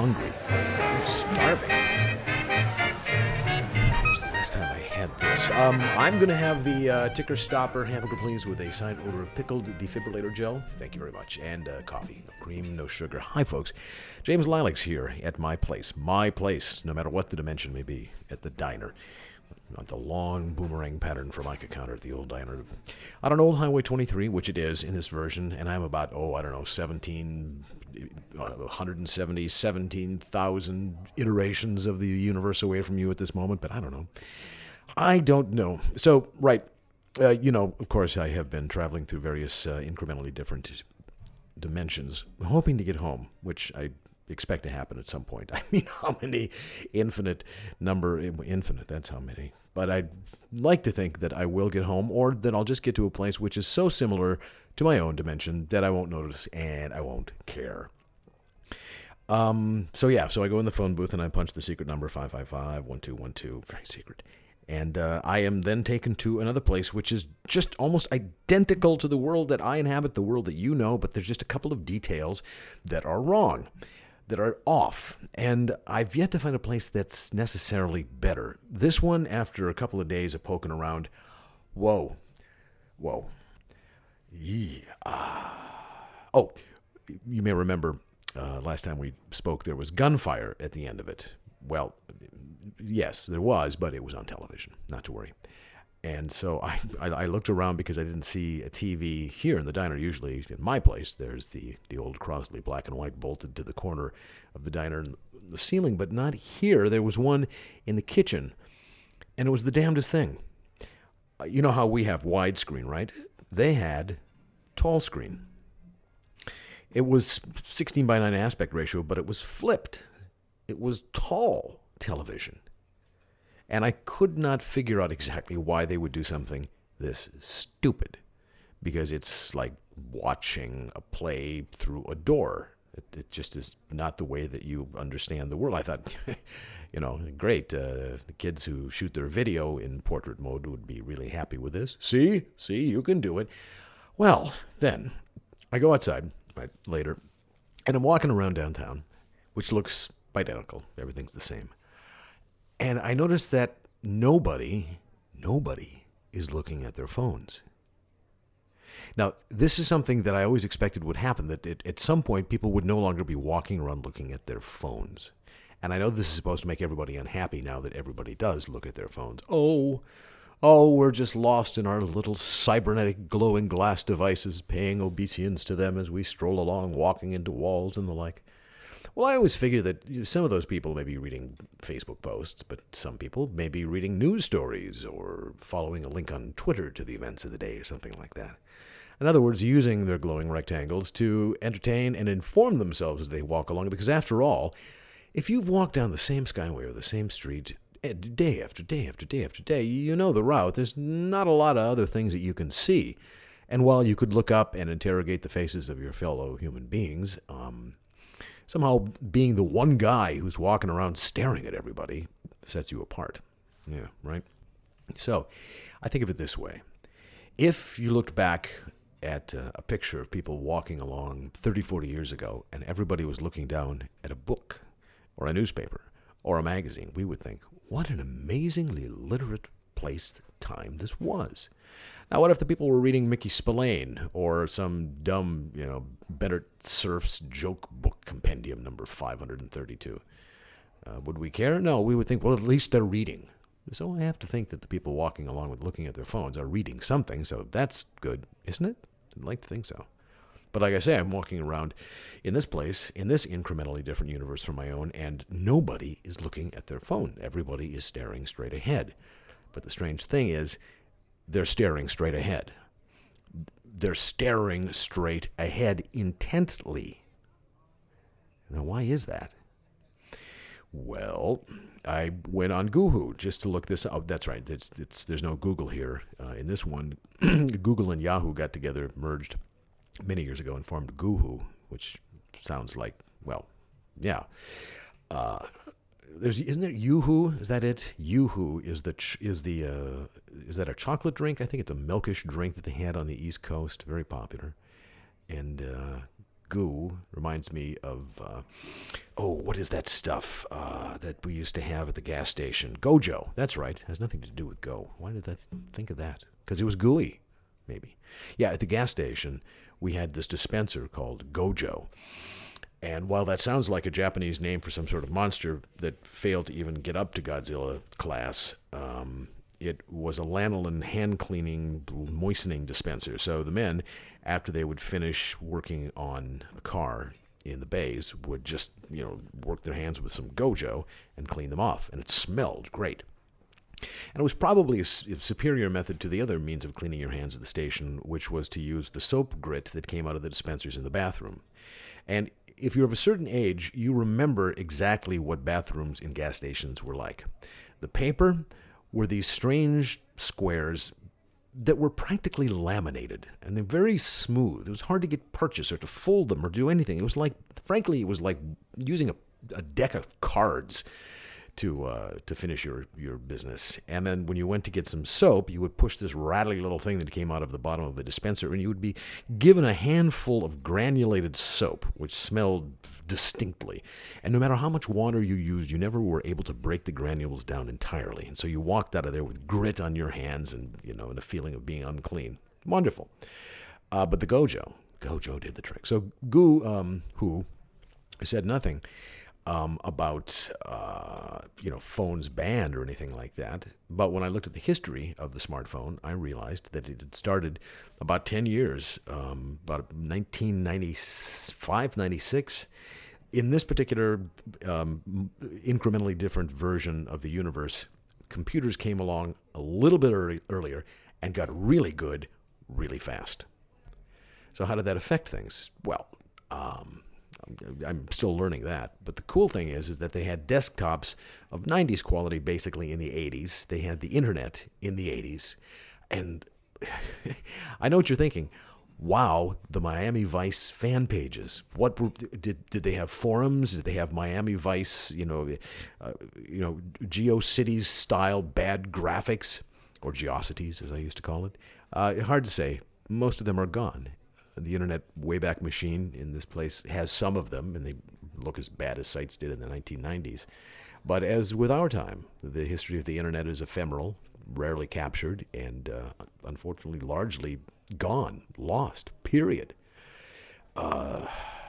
hungry. I'm starving. When was the last time I had this? I'm going to have the ticker stopper hamburger, please, with a side order of pickled defibrillator gel. Thank you very much. And coffee. No cream, no sugar. Hi, folks. James Lilacs here at my place. My place, no matter what the dimension may be, at the diner. Not the long boomerang pattern Formica counter at the old diner. On an old Highway 23, which it is in this version, and I'm about, 17,000 iterations of the universe away from you at this moment, but I don't know. I don't know. So, right, of course, I have been traveling through various incrementally different dimensions, hoping to get home, which I expect to happen at some point. I mean, how many infinite, that's how many. But I'd like to think that I will get home, or that I'll just get to a place which is so similar to my own dimension that I won't notice and I won't care. So I go in the phone booth and I punch the secret number 555-1212, very secret. And I am then taken to another place which is just almost identical to the world that I inhabit, the world that you know, but there's just a couple of details that are wrong, that are off. And I've yet to find a place that's necessarily better. This one, after a couple of days of poking around, whoa. Yeah. Oh, you may remember last time we spoke, there was gunfire at the end of it. Well, yes, there was, but it was on television, not to worry. And so I looked around because I didn't see a TV here in the diner. Usually in my place, there's the old Crosley black and white bolted to the corner of the diner and the ceiling, but not here. There was one in the kitchen, and it was the damnedest thing. You know how we have widescreen, right? They had tall screen. It was 16:9 aspect ratio, but it was flipped. It was tall television. And I could not figure out exactly why they would do something this stupid. Because it's like watching a play through a door. It just is not the way that you understand the world. I thought, great. The kids who shoot their video in portrait mode would be really happy with this. See, you can do it. Well, then I go outside later, and I'm walking around downtown, which looks identical. Everything's the same. And I noticed that nobody is looking at their phones. Now, this is something that I always expected would happen, that at some point people would no longer be walking around looking at their phones. And I know this is supposed to make everybody unhappy now that everybody does look at their phones. Oh, we're just lost in our little cybernetic glowing glass devices, paying obeisance to them as we stroll along, walking into walls and the like. Well, I always figure that some of those people may be reading Facebook posts, but some people may be reading news stories or following a link on Twitter to the events of the day or something like that. In other words, using their glowing rectangles to entertain and inform themselves as they walk along. Because after all, if you've walked down the same skyway or the same street day after day after day after day, you know the route. There's not a lot of other things that you can see. And while you could look up and interrogate the faces of your fellow human beings, somehow being the one guy who's walking around staring at everybody sets you apart. Yeah, right? So I think of it this way. If you looked back at a picture of people walking along 30, 40 years ago, and everybody was looking down at a book or a newspaper or a magazine, we would think, what an amazingly literate time this was. Now, what if the people were reading Mickey Spillane or some dumb, Bennett Cerf's joke book compendium number 532? Would we care? No, we would think, well, at least they're reading. So I have to think that the people walking along with looking at their phones are reading something, so that's good, isn't it? I'd like to think so. But like I say, I'm walking around in this place, in this incrementally different universe from my own, and nobody is looking at their phone. Everybody is staring straight ahead. But the strange thing is, they're staring straight ahead. They're staring straight ahead intently. Now, why is that? Well, I went on Google just to look this up. That's right. There's no Google here. In this one, Google and Yahoo got together, merged many years ago, and formed Goohoo, which sounds like, well, yeah. Isn't there Yoo-hoo? Is that it? Yoo-hoo is that a chocolate drink? I think it's a milkish drink that they had on the East Coast, very popular. And goo reminds me of, what is that stuff that we used to have at the gas station? Gojo. That's right. It has nothing to do with Go. Why did I think of that? Because it was gooey, maybe. Yeah, at the gas station, we had this dispenser called Gojo. And while that sounds like a Japanese name for some sort of monster that failed to even get up to Godzilla class, it was a lanolin hand-cleaning, moistening dispenser. So the men, after they would finish working on a car in the bays, would just, work their hands with some Gojo and clean them off. And it smelled great. And it was probably a superior method to the other means of cleaning your hands at the station, which was to use the soap grit that came out of the dispensers in the bathroom. And if you're of a certain age, you remember exactly what bathrooms in gas stations were like. The paper were these strange squares that were practically laminated, and they're very smooth. It was hard to get purchase or to fold them or do anything. It was like using a deck of cards to finish your business. And then when you went to get some soap, you would push this rattly little thing that came out of the bottom of the dispenser, and you would be given a handful of granulated soap, which smelled distinctly. And no matter how much water you used, you never were able to break the granules down entirely. And so you walked out of there with grit on your hands and, and a feeling of being unclean. Wonderful. But the Gojo did the trick. So who said nothing about phones banned or anything like that. But when I looked at the history of the smartphone, I realized that it had started about 10 years, about 1995, 96. In this particular incrementally different version of the universe, computers came along a little bit earlier and got really good really fast. So how did that affect things? Well, I'm still learning that. But the cool thing is that they had desktops of 90s quality basically in the 80s. They had the internet in the 80s. And I know what you're thinking. Wow, the Miami Vice fan pages. Did they have forums? Did they have Miami Vice, GeoCities style bad graphics? Or Geocities, as I used to call it. Hard to say. Most of them are gone. The Internet Wayback Machine in this place has some of them, and they look as bad as sites did in the 1990s. But as with our time, the history of the Internet is ephemeral, rarely captured, and unfortunately largely gone, lost, period. I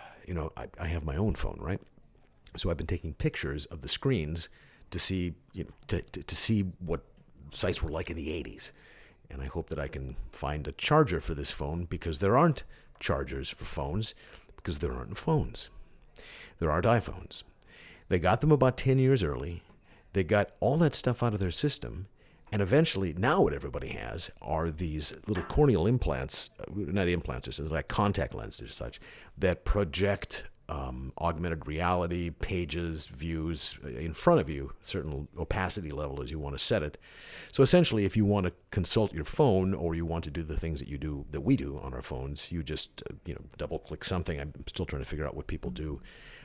have my own phone, right? So I've been taking pictures of the screens to see, to see what sites were like in the 80s. And I hope that I can find a charger for this phone, because there aren't chargers for phones, because there aren't phones. There aren't iPhones. They got them about 10 years early. They got all that stuff out of their system. And eventually, now what everybody has are these little corneal implants, not implants, it's like contact lenses or such, that project augmented reality, pages, views in front of you, certain opacity level as you want to set it. So essentially, if you want to consult your phone, or you want to do the things that we do on our phones, you just double click something. I'm still trying to figure out what people do,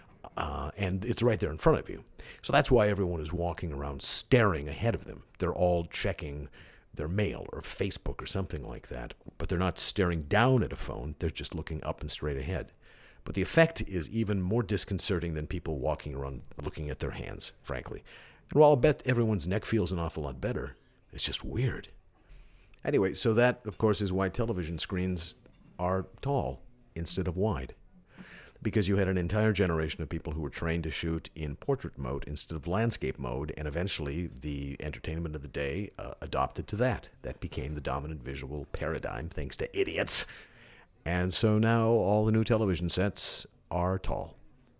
and it's right there in front of you. So that's why everyone is walking around staring ahead of them. They're all checking their mail or Facebook or something like that, but they're not staring down at a phone. They're just looking up and straight ahead. But the effect is even more disconcerting than people walking around looking at their hands, frankly. And while I'll bet everyone's neck feels an awful lot better, it's just weird. Anyway, so that, of course, is why television screens are tall instead of wide. Because you had an entire generation of people who were trained to shoot in portrait mode instead of landscape mode, and eventually the entertainment of the day adopted to that. That became the dominant visual paradigm, thanks to idiots. And so now all the new television sets are tall.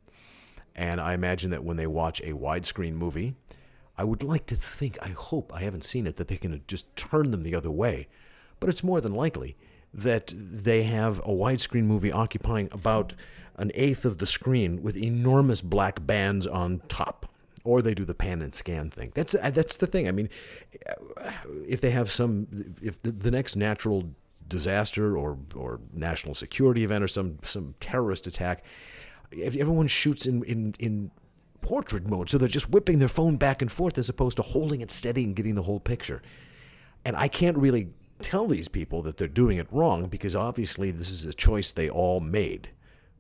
And I imagine that when they watch a widescreen movie, I would like to think, I hope, I haven't seen it, that they can just turn them the other way. But it's more than likely that they have a widescreen movie occupying about an eighth of the screen with enormous black bands on top. Or they do the pan and scan thing. That's the thing. I mean, if they have if the next natural disaster or national security event or some terrorist attack, if everyone shoots in portrait mode, so they're just whipping their phone back and forth as opposed to holding it steady and getting the whole picture. And I can't really tell these people that they're doing it wrong, because obviously this is a choice they all made.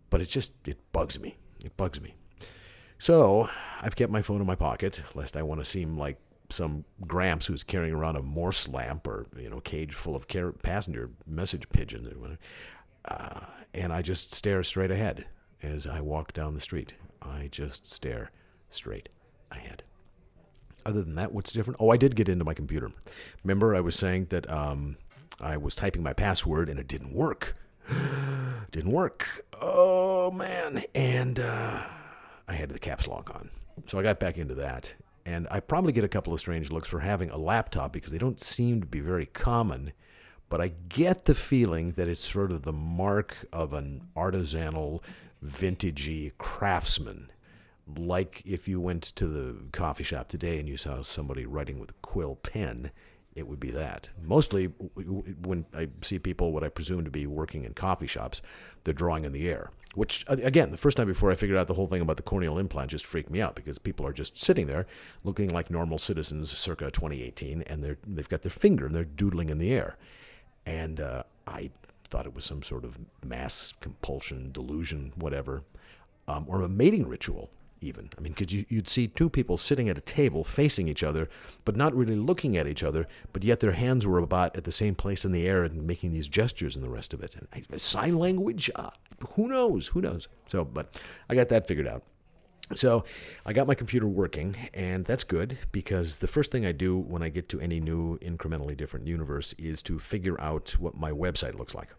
But it bugs me. It bugs me. So I've kept my phone in my pocket, lest I want to seem like some Gramps who's carrying around a Morse lamp or, cage full of passenger message pigeons or whatever. And I just stare straight ahead as I walk down the street. I just stare straight ahead. Other than that, what's different? Oh, I did get into my computer. Remember, I was saying that I was typing my password and it didn't work. Didn't work. Oh, man. And I had the caps lock on. So I got back into that. And I probably get a couple of strange looks for having a laptop because they don't seem to be very common. But I get the feeling that it's sort of the mark of an artisanal, vintagey craftsman. Like if you went to the coffee shop today and you saw somebody writing with a quill pen, it would be that. Mostly when I see people, what I presume to be working in coffee shops, they're drawing in the air. Which, again, the first time before I figured out the whole thing about the corneal implant just freaked me out because people are just sitting there looking like normal citizens circa 2018, and they've got their finger and they're doodling in the air. And I thought it was some sort of mass compulsion, delusion, whatever, or a mating ritual even. I mean, because you'd see two people sitting at a table facing each other, but not really looking at each other, but yet their hands were about at the same place in the air and making these gestures and the rest of it. And sign language? Who knows? So, but I got that figured out. So I got my computer working, and that's good because the first thing I do when I get to any new incrementally different universe is to figure out what my website looks like.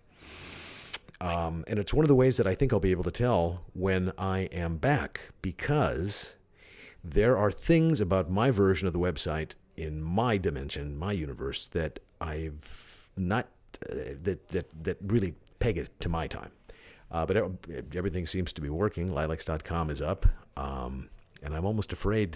And it's one of the ways that I think I'll be able to tell when I am back because there are things about my version of the website in my dimension, my universe, that I've not, that really peg it to my time. But everything seems to be working. Lilacs.com is up. And I'm almost afraid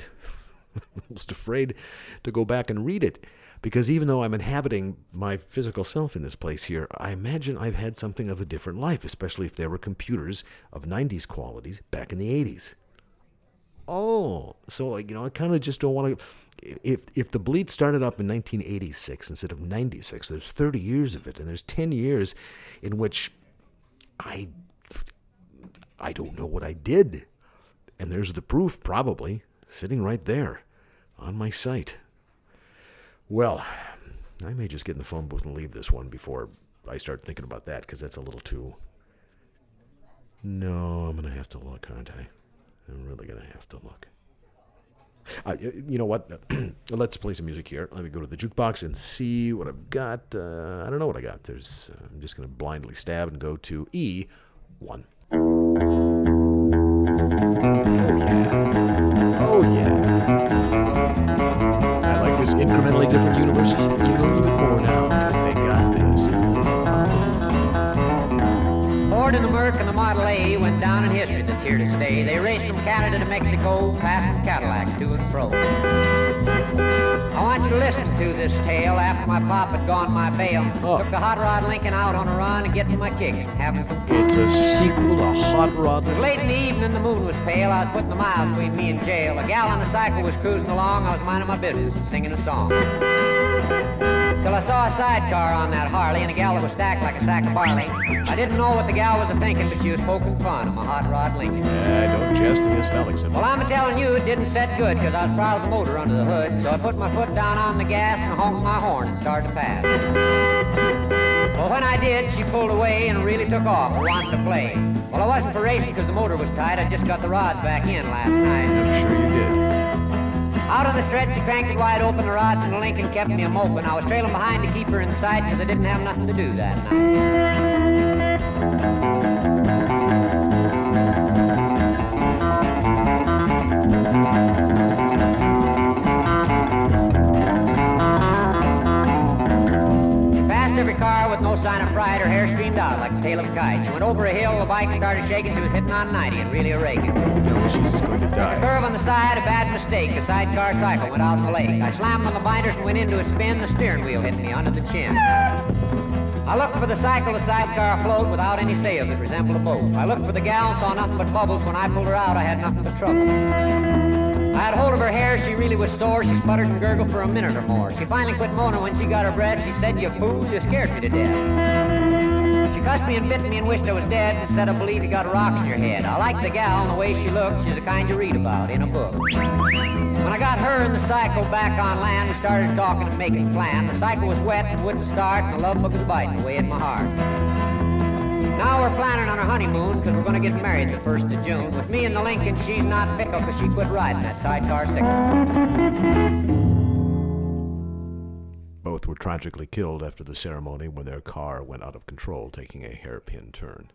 to go back and read it. Because even though I'm inhabiting my physical self in this place here, I imagine I've had something of a different life, especially if there were computers of 90s qualities back in the 80s. Oh, so, I kind of just don't want to... If the Bleat started up in 1986 instead of 96, there's 30 years of it, and there's 10 years in which I don't know what I did. And there's the proof, probably, sitting right there on my site. Well, I may just get in the phone booth and leave this one before I start thinking about that, because that's a little too... No, I'm going to have to look, aren't I? I'm really going to have to look. You know what? Let's play some music here. Let me go to the jukebox and see what I've got. I don't know what I got. I'm just going to blindly stab and go to E1. Oh, yeah. I like this incrementally different universe even a little bit more now because they got this. Ford and the Merc and the Model A went down in history that's here to stay. They raced from Canada to Mexico, passing Cadillacs to and fro. I want you to listen to this tale after my pop had gone my bail. Took the Hot Rod Lincoln out on a run and getting my kicks and having some fun. It's a sequel to Hot Rod Lincoln. It was late in the evening, the moon was pale. I was putting the miles between me and jail. A gal on the cycle was cruising along. I was minding my business and singing a song. Till I saw a sidecar on that Harley and a gal that was stacked like a sack of barley. I didn't know what the gal was a-thinking, but she was poking fun of my Hot Rod Lincoln. Don't jest in his phallic symbol. Well, I'm a-telling you, it didn't set good, because I was proud of the motor under the hood, so I put my foot down on the gas and honked my horn and started to pass. Well, when I did, she pulled away and really took off and wanted to play. Well, I wasn't for racing because the motor was tight. I just got the rods back in last night. I'm sure you did. Out on the stretch, she cranked it wide open, the rods and the Lincoln kept me a-moping. I was trailing behind to keep her in sight because I didn't have nothing to do that night. Every car with no sign of fright, her hair streamed out like the tail of a kite. She went over a hill, the bike started shaking, she was hitting on 90 and really a-raking. No, she's going to die. A curve on the side, a bad mistake, the sidecar cycle went out in the lake. I slammed on the binders and went into a spin, the steering wheel hit me under the chin. I looked for the cycle, the sidecar afloat without any sails, it resembled a boat. I looked for the gal and saw nothing but bubbles. When I pulled her out, I had nothing but trouble. I had hold of her hair, she really was sore. She sputtered and gurgled for a minute or more. She finally quit moaning when she got her breath. She said, "You fool, you scared me to death." She cussed me and bit me and wished I was dead and said I believe you got rocks in your head. I like the gal and the way she looks. She's the kind you read about in a book. When I got her and the cycle back on land, we started talking and making a plan. The cycle was wet and wouldn't start, and the love book was biting away at my heart. Now we're planning on our honeymoon, because we're going to get married the 1st of June. With me and the Lincoln, she's not fickle, because she quit riding that sidecar sickle. Both were tragically killed after the ceremony when their car went out of control, taking a hairpin turn.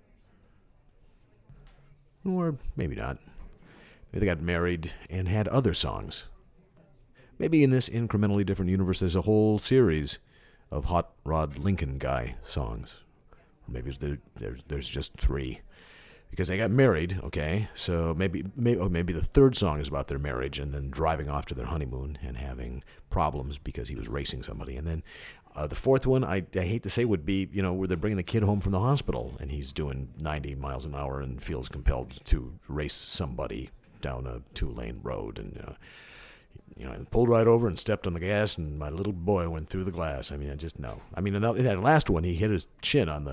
Or maybe not. Maybe they got married and had other songs. Maybe in this incrementally different universe there's a whole series of Hot Rod Lincoln Guy songs. Or maybe there's just 3. Because they got married, okay, so maybe the 3rd song is about their marriage and then driving off to their honeymoon and having problems because he was racing somebody. And then the 4th one, I hate to say, would be, where they're bringing the kid home from the hospital and he's doing 90 miles an hour and feels compelled to race somebody down a 2-lane road. And, I pulled right over and stepped on the gas and my little boy went through the glass. I mean, I just know. I mean, in that last one, he hit his chin on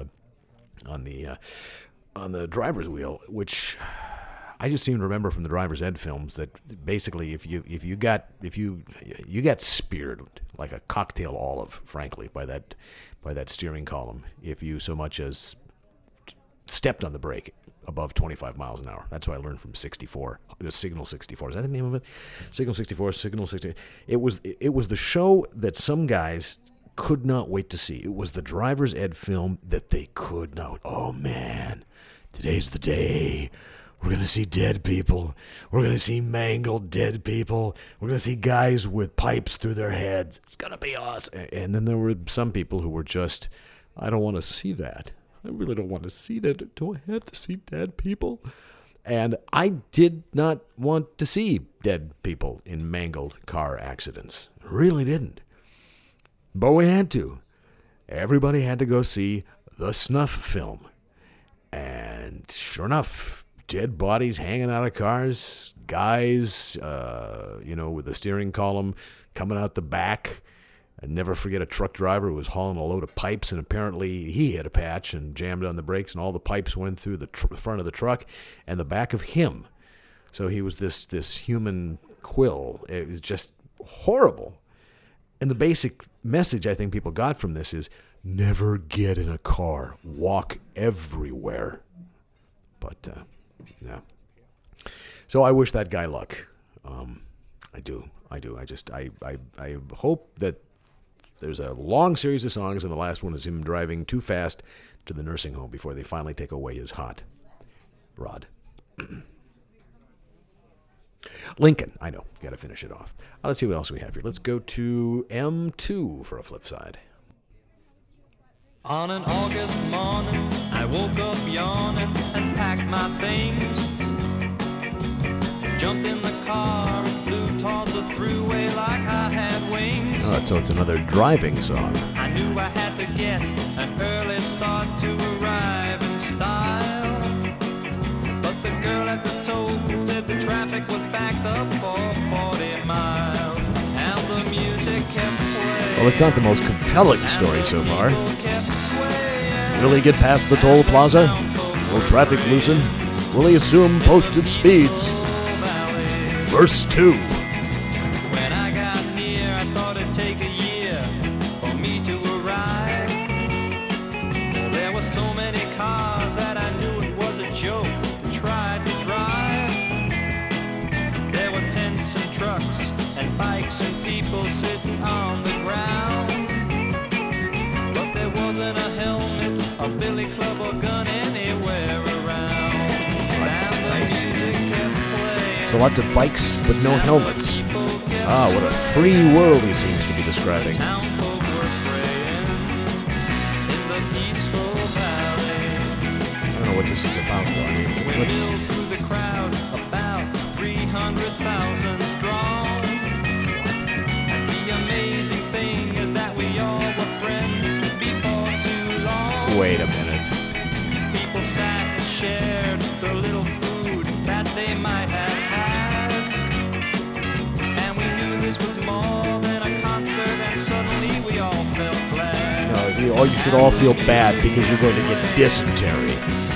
the driver's wheel, which I just seem to remember from the driver's ed films that basically if you got speared like a cocktail olive, frankly, by that steering column, if you so much as stepped on the brake above 25 miles an hour. That's what I learned from 64. It was Signal 64. Is that the name of it? Signal 64, Signal 64. It was the show that some guys could not wait to see. It was the driver's ed film that they could not. Oh man, today's the day. We're going to see dead people. We're going to see mangled dead people. We're going to see guys with pipes through their heads. It's going to be awesome. And then there were some people who were just, I don't want to see that. I really don't want to see that. Do I have to see dead people? And I did not want to see dead people in mangled car accidents. Really didn't. But we had to. Everybody had to go see the snuff film. And sure enough, dead bodies hanging out of cars, guys, with the steering column coming out the back. I'd never forget a truck driver who was hauling a load of pipes, and apparently he hit a patch and jammed on the brakes, and all the pipes went through the front of the truck and the back of him. So he was this human quill. It was just horrible. And the basic message I think people got from this is never get in a car. Walk everywhere. But, yeah. So I wish that guy luck. I do. I hope that there's a long series of songs, and the last one is him driving too fast to the nursing home before they finally take away his hot rod. Lincoln, I know. Got to finish it off. Let's see what else we have here. Let's go to M2 for a flip side. On an August morning, I woke up yawning and packed my things. Jumped in the car and flew towards the thruway like I had wings. Oh, so it's another driving song. I knew I had to get an early start to arrive in style. But the girl at the toll said the traffic was backed up for 40 miles. And the music kept playing. Well, it's not the most compelling story so far. Will he get past the toll plaza? Will traffic loosen? Will he assume posted speeds? Verse 2. When I got near, I thought it'd take a year for me to arrive. There were so many cars that I knew it was a joke to try to drive. There were tents and trucks and bikes and people sitting on the ground. But there wasn't a helmet, a billy club or gun anywhere around. That's nice. So lots of bikes, but no helmets. Ah, what a free world he seems to be describing. I don't know what this is about, though. I mean, let's... through the crowd, about 300,000 strong. And the amazing thing is that we all were friends before too long. Wait a minute. People sat and shared the little food that they might have had. And we knew this was more than a concert, and suddenly we all felt glad. No, you should all feel bad because you're going to get dysentery.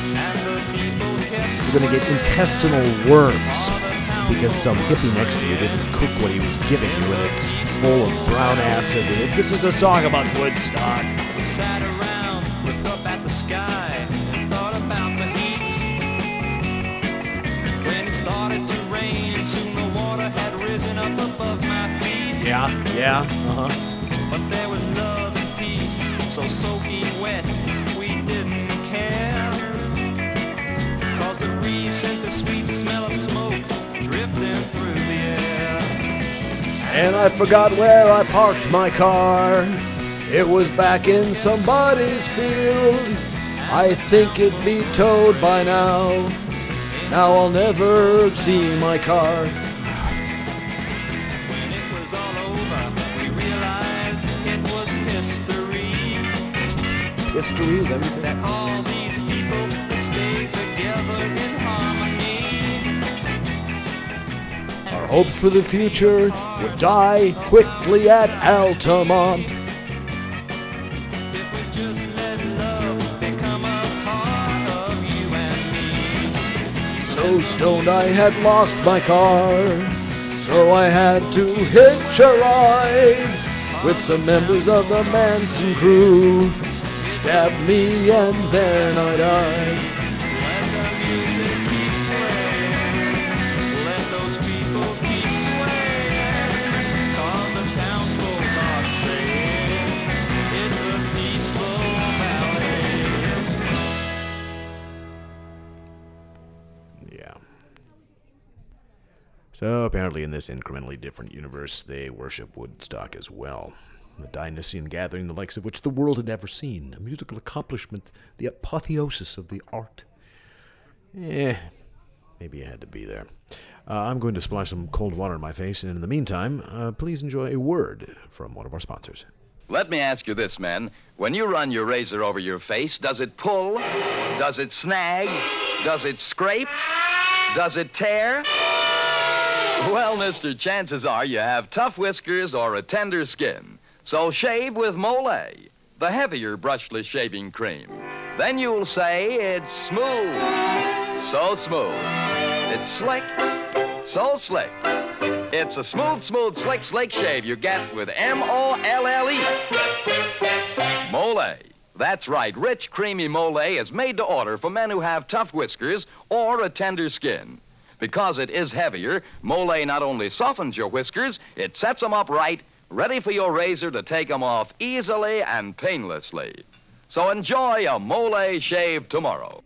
You're going to get intestinal worms because some hippie next to you didn't cook what he was giving you, and it's full of brown acid. This is a song about Woodstock. We sat around, looked up at the sky, and thought about the heat. When it started to rain, soon the water had risen up above my feet. Yeah, But there was love and peace, so soaking wet, we didn't care. 'Cause the breeze sent the sweet smell of smoke drifting through the air. And I forgot where I parked my car. It was back in somebody's field. I think it'd be towed by now. Now I'll never see my car. When it was all over, we realized it was history. History, is that what you said? That all these people would stay together in harmony. Our hopes for the future would die quickly at Altamont. If we just let love become a part of you and me. So stoned I had lost my car, so I had to hitch a ride with some members of the Manson crew. Stabbed me and then I died. Let the music keep playing. Let those people keep swaying. 'Cause the town folk are saying it's a peaceful valley. Yeah. So apparently in this incrementally different universe, they worship Woodstock as well. A Dionysian gathering the likes of which the world had never seen. A musical accomplishment, the apotheosis of the art. Maybe I had to be there. I'm going to splash some cold water in my face, and in the meantime, please enjoy a word from one of our sponsors. Let me ask you this, men. When you run your razor over your face, does it pull? Does it snag? Does it scrape? Does it tear? Well, mister, chances are you have tough whiskers or a tender skin. So shave with Molay, the heavier brushless shaving cream. Then you'll say it's smooth. So smooth. It's slick. So slick. It's a smooth, slick shave you get with M-O-L-L-E. Molay. That's right. Rich, creamy Molay is made to order for men who have tough whiskers or a tender skin. Because it is heavier, Molay not only softens your whiskers, it sets them up right, ready for your razor to take them off easily and painlessly. So enjoy a Molay shave tomorrow.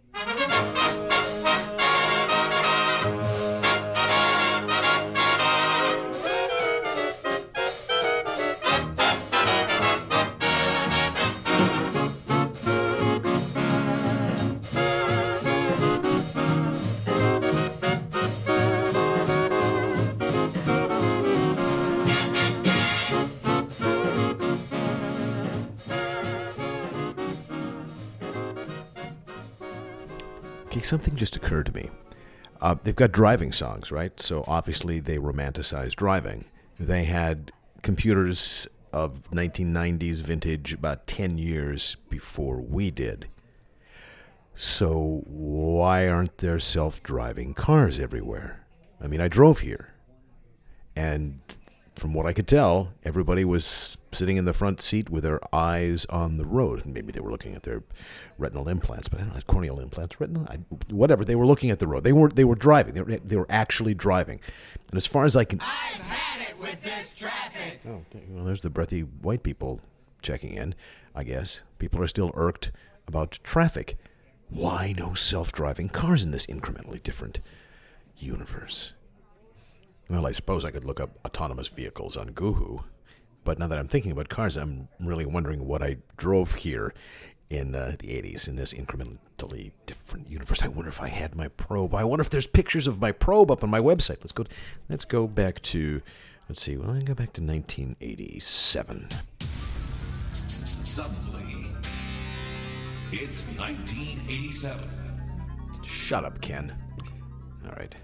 Something just occurred to me. They've got driving songs, right? So obviously they romanticize driving. They had computers of 1990s vintage about 10 years before we did. So why aren't there self-driving cars everywhere? I mean, I drove here, and from what I could tell, everybody was sitting in the front seat with their eyes on the road. Maybe they were looking at their retinal implants, but I don't know, corneal implants, retinal, whatever. They were looking at the road. They were driving. They were actually driving. And as far as I can... I've had it with this traffic. Oh, well, there's the breathy white people checking in, I guess. People are still irked about traffic. Why no self-driving cars in this incrementally different universe? Well, I suppose I could look up autonomous vehicles on Goohoo, but now that I'm thinking about cars, I'm really wondering what I drove here in the 80s in this incrementally different universe. I wonder if I had my probe. I wonder if there's pictures of my probe up on my website. Let's go back to, let's see, well, I can go back to 1987. Suddenly, it's 1987. Shut up, Ken. All right.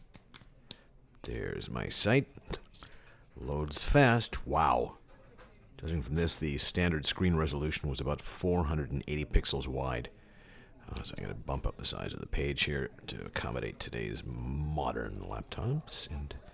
There's my site. Loads fast. Wow. Judging from this, the standard screen resolution was about 480 pixels wide. So I'm going to bump up the size of the page here to accommodate today's modern laptops.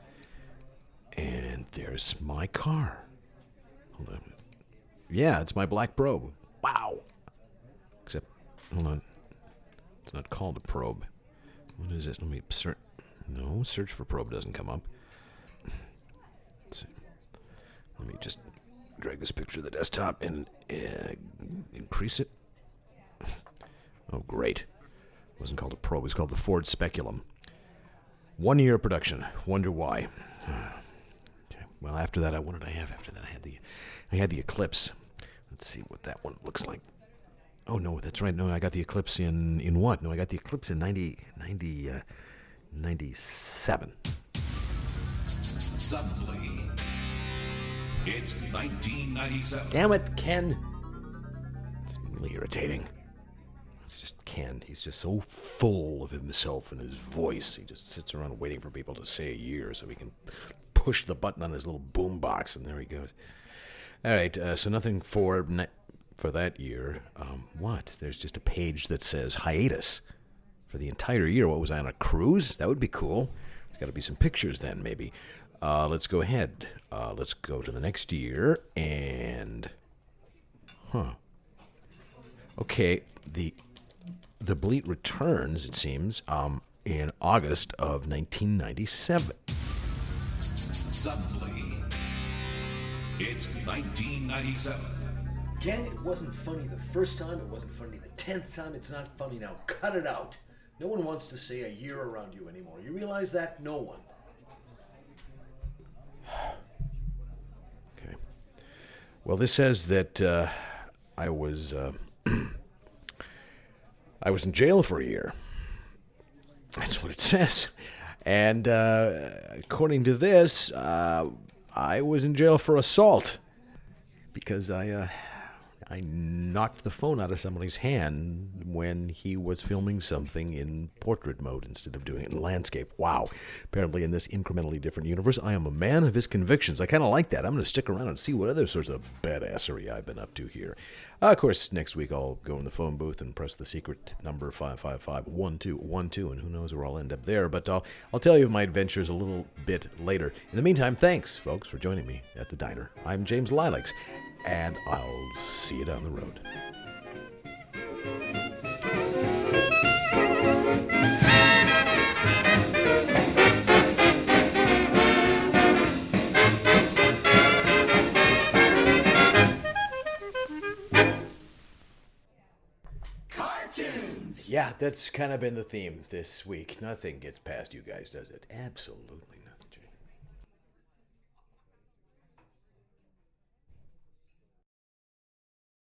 And there's my car. Hold on. Yeah, it's my black probe. Wow. Except, hold on. It's not called a probe. What is this? Let me search. No, search for probe doesn't come up. Let's see. Let me just drag this picture to the desktop and increase it. Oh, great. It wasn't called a probe. It was called the Ford Speculum. 1 year production. Wonder why. Okay. Well, after that, what did I have after that? I had the Eclipse. Let's see what that one looks like. Oh, no, that's right. No, I got the Eclipse in what? No, I got the Eclipse in 97. Suddenly, it's 1997. Damn it, Ken. It's really irritating. It's just Ken. He's just so full of himself and his voice. He just sits around waiting for people to say a year so he can push the button on his little boom box, and there he goes. All right, so nothing for that year. What? There's just a page that says hiatus for the entire year. What was I, on a cruise? That would be cool. There's got to be some pictures then, maybe. Let's go ahead. Let's go to the next year, and... Okay, the Bleat returns, it seems, in August of 1997. Suddenly, it's 1997. Again, it wasn't funny the first time, it wasn't funny the 10th time, it's not funny now. Cut it out. No one wants to say a year around you anymore. You realize that? No one. Okay. Well, this says that I was in jail for a year. That's what it says. And according to this, I was in jail for assault because I knocked the phone out of somebody's hand when he was filming something in portrait mode instead of doing it in landscape. Wow. Apparently in this incrementally different universe, I am a man of his convictions. I kind of like that. I'm going to stick around and see what other sorts of badassery I've been up to here. Of course, next week I'll go in the phone booth and press the secret number 555-1212, and who knows where I'll end up there. But I'll tell you of my adventures a little bit later. In the meantime, thanks, folks, for joining me at the diner. I'm James Lilacs, and I'll see you down the road. Cartoons! Yeah, that's kind of been the theme this week. Nothing gets past you guys, does it? Absolutely.